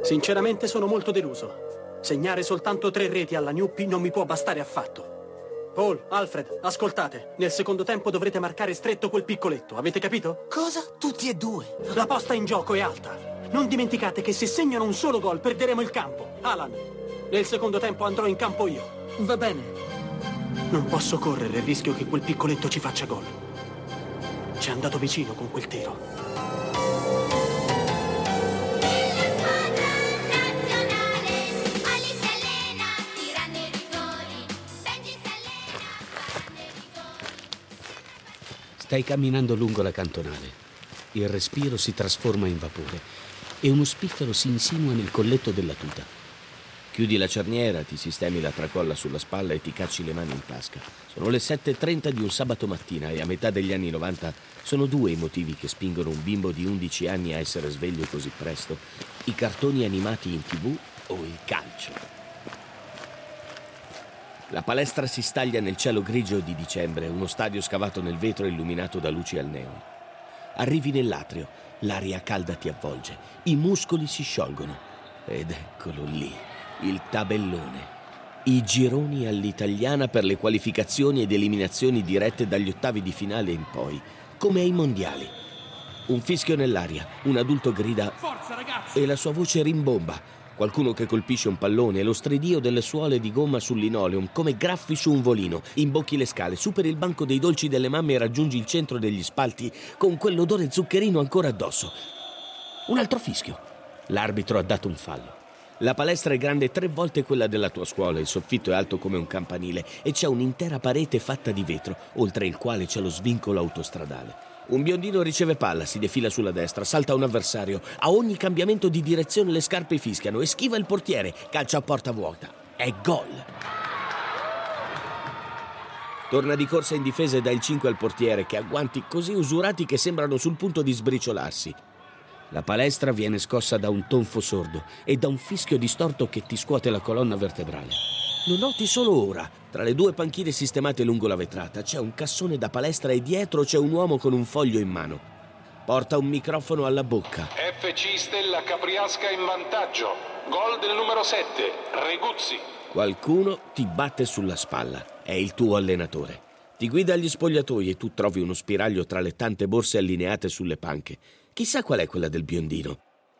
Sinceramente sono molto deluso. Segnare soltanto 3 reti alla Newpie non mi può bastare affatto. Paul, Alfred, ascoltate. Nel secondo tempo dovrete marcare stretto quel piccoletto, avete capito? Cosa? Tutti e due? La posta in gioco è alta. Non dimenticate che se segnano un solo gol perderemo il campo. Alan, nel secondo tempo andrò in campo io. Va bene. Non posso correre il rischio che quel piccoletto ci faccia gol. Ci è andato vicino con quel tiro. Stai camminando lungo la cantonale. Il respiro si trasforma in vapore e uno spiffero si insinua nel colletto della tuta. Chiudi la cerniera, ti sistemi la tracolla sulla spalla e ti cacci le mani in tasca. Sono le 7:30 di un sabato mattina e a metà degli anni 90 sono 2 i motivi che spingono un bimbo di 11 anni a essere sveglio così presto: i cartoni animati in TV o il calcio. La palestra si staglia nel cielo grigio di dicembre, uno stadio scavato nel vetro illuminato da luci al neon. Arrivi nell'atrio, l'aria calda ti avvolge, i muscoli si sciolgono. Ed eccolo lì, il tabellone. I gironi all'italiana per le qualificazioni ed eliminazioni dirette dagli ottavi di finale in poi, come ai mondiali. Un fischio nell'aria, un adulto grida «Forza ragazzi!» e la sua voce rimbomba. Qualcuno che colpisce un pallone e lo stridio delle suole di gomma sul linoleum, come graffi su un volino. Imbocchi le scale, superi il banco dei dolci delle mamme e raggiungi il centro degli spalti con quell'odore zuccherino ancora addosso. Un altro fischio. L'arbitro ha dato un fallo. La palestra è grande 3 volte quella della tua scuola, il soffitto è alto come un campanile e c'è un'intera parete fatta di vetro, oltre il quale c'è lo svincolo autostradale. Un biondino riceve palla, si defila sulla destra, salta un avversario. A ogni cambiamento di direzione le scarpe fischiano e schiva il portiere, calcia a porta vuota. È gol! Torna di corsa in difesa e dà il 5 al portiere, che ha guanti così usurati che sembrano sul punto di sbriciolarsi. La palestra viene scossa da un tonfo sordo e da un fischio distorto che ti scuote la colonna vertebrale. Lo noti solo ora. Tra le 2 panchine sistemate lungo la vetrata c'è un cassone da palestra e dietro c'è un uomo con un foglio in mano. Porta un microfono alla bocca. FC Stella Capriasca in vantaggio. Gol del numero 7, Reguzzi. Qualcuno ti batte sulla spalla. È il tuo allenatore. Ti guida agli spogliatoi e tu trovi uno spiraglio tra le tante borse allineate sulle panche. Chissà qual è quella del biondino.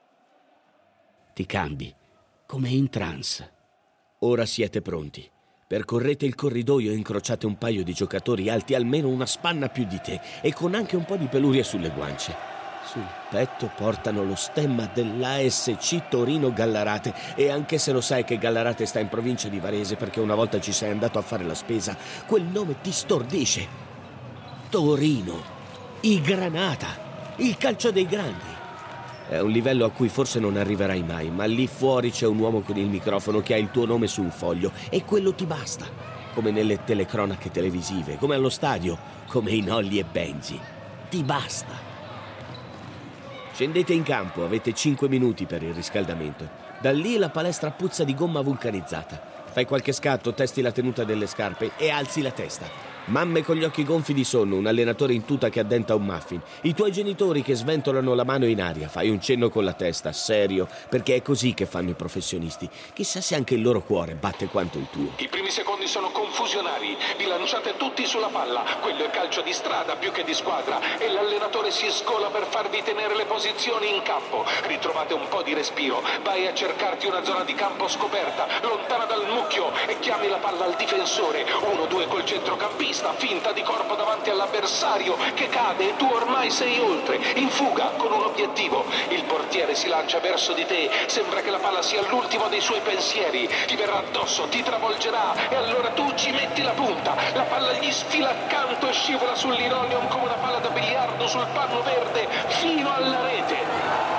Ti cambi, come in trance. Ora siete pronti. Percorrete il corridoio e incrociate un paio di giocatori alti almeno una spanna più di te e con anche un po' di peluria sulle guance. Sul petto portano lo stemma dell'ASC Torino Gallarate e anche se lo sai che Gallarate sta in provincia di Varese perché una volta ci sei andato a fare la spesa, quel nome ti stordisce. Torino, i Granata, il calcio dei grandi. È un livello a cui forse non arriverai mai, ma lì fuori c'è un uomo con il microfono che ha il tuo nome su un foglio e quello ti basta, come nelle telecronache televisive, come allo stadio, come in Holly e Benji. Ti basta. Scendete in campo, avete 5 minuti per il riscaldamento. Da lì la palestra puzza di gomma vulcanizzata. Fai qualche scatto, testi la tenuta delle scarpe e alzi la testa. Mamme con gli occhi gonfi di sonno, un allenatore in tuta che addenta un muffin, i tuoi genitori che sventolano la mano in aria, fai un cenno con la testa, serio, perché è così che fanno i professionisti. Chissà se anche il loro cuore batte quanto il tuo. I primi secondi sono confusionari, vi lanciate tutti sulla palla, quello è calcio di strada più che di squadra e l'allenatore si scola per farvi tenere le posizioni in campo. Ritrovate un po' di respiro, vai a cercarti una zona di campo scoperta, lontana dal mucchio e chiami la palla al difensore, 1-2 col centrocampista, finta di corpo davanti all'avversario che cade e tu ormai sei oltre, in fuga con un obiettivo. Il portiere si lancia verso di te, sembra che la palla sia l'ultimo dei suoi pensieri, ti verrà addosso, ti travolgerà e allora tu ci metti la punta, la palla gli sfila accanto e scivola sul linoleum come una palla da biliardo sul panno verde fino alla rete.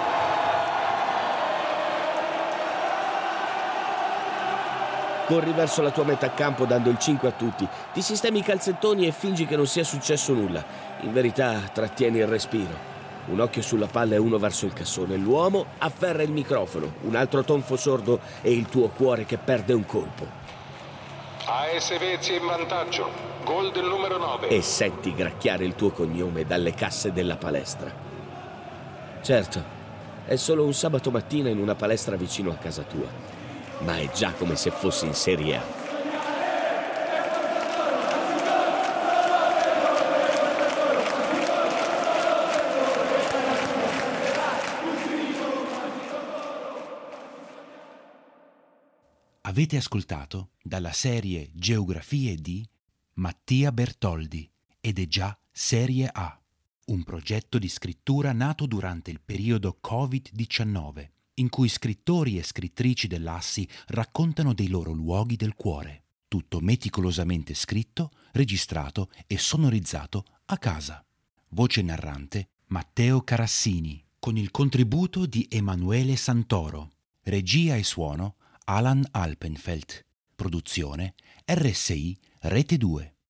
Corri verso la tua metà campo dando il 5 a tutti, ti sistemi i calzettoni e fingi che non sia successo nulla. In verità trattieni il respiro. Un occhio sulla palla e uno verso il cassone. L'uomo afferra il microfono, un altro tonfo sordo e il tuo cuore che perde un colpo. AS Vezzi in vantaggio, gol del numero 9. E senti gracchiare il tuo cognome dalle casse della palestra. Certo, È solo un sabato mattina in una palestra vicino a casa tua, ma è già come se fossi in Serie A. Avete ascoltato dalla serie Geografie di Mattia Bertoldi ed è già Serie A, un progetto di scrittura nato durante il periodo Covid-19, in cui scrittori e scrittrici dell'Assi raccontano dei loro luoghi del cuore, tutto meticolosamente scritto, registrato e sonorizzato a casa. Voce narrante Matteo Carassini, con il contributo di Emanuele Santoro. Regia e suono Alan Alpenfeld. Produzione RSI Rete 2.